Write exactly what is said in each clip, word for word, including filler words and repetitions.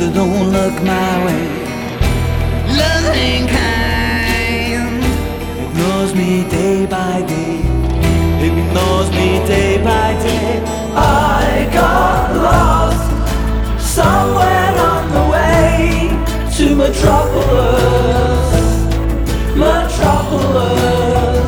that don't look my way. Love ain't kind, ignores me day by day, ignores me day by day. I got lost somewhere on the way to Metropolis, Metropolis.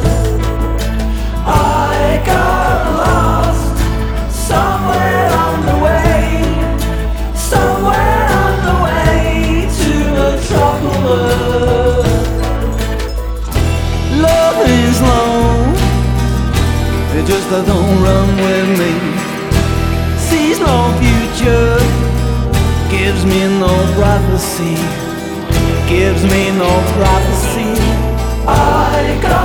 I got lost somewhere on the way, somewhere on the way to Metropolis. Love is long, it just don't run with me. Sees no future, gives me no prophecy, gives me no prophecy. I got